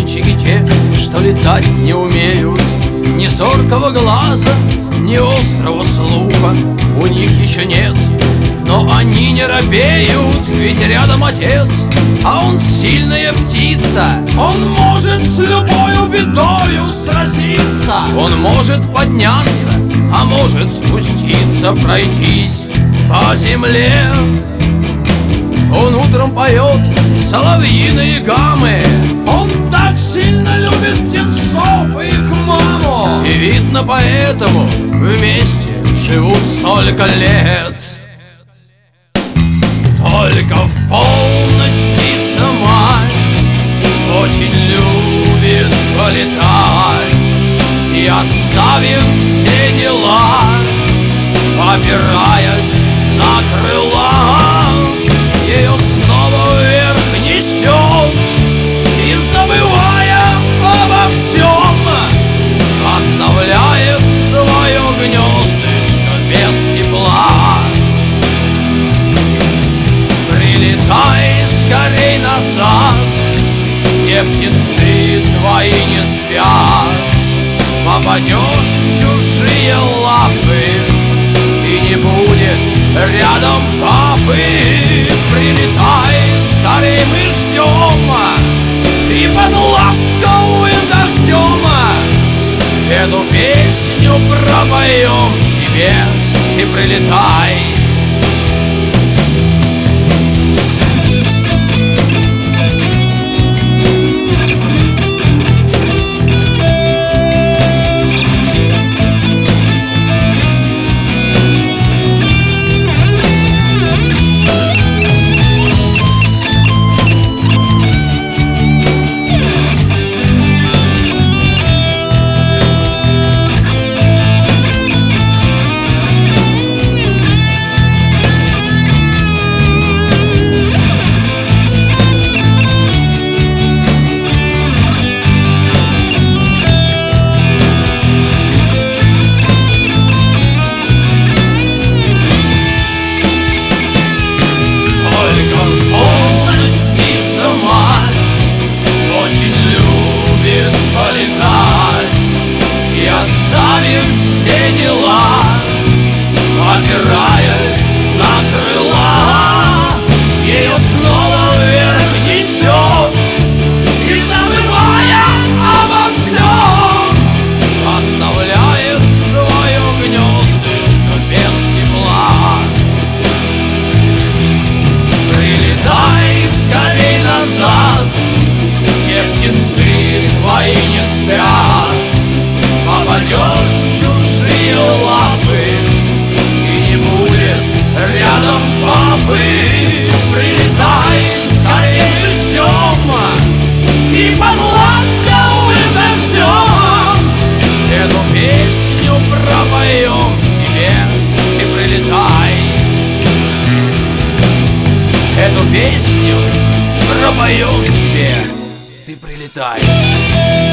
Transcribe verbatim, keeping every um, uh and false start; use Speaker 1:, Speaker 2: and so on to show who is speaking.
Speaker 1: птенчики те, что летать не умеют. Ни зоркого глаза, ни острого слуха у них еще нет. Но они не робеют, ведь рядом отец, а он сильная птица. Он может с любою бедою сразиться. Он может подняться, а может спуститься, пройтись по земле. Он утром поет соловьиные гаммы. Он так сильно любит птенцов и их маму. И видно поэтому вместе живут столько лет. Только в полночь птица-мать очень любит полетать. И оставив все дела, опираясь на крыла, ее снова вверх несет. И забывая обо всем, оставляет свое гнездышко без тепла. Прилетай скорей назад, где птенцы твои не спят. Попадешь в чужие лапы, и не будет рядом папы. Прилетай скорей, мы ждем, и под ласковым дождем эту песню пропоем тебе. И прилетай. Оставив все дела, опираясь на крыла, ее снова вверх несет. И забывая обо всем, оставляет свое гнездышко без тепла. Прилетай скорей назад, где птенцы твои не спят. Попадешь в чужие лапы, и не будет рядом папы. Прилетай скорее, ждем, и под ласковым дождем эту песню пропоем тебе. И прилетай. Эту песню пропоем тебе. Ты прилетай.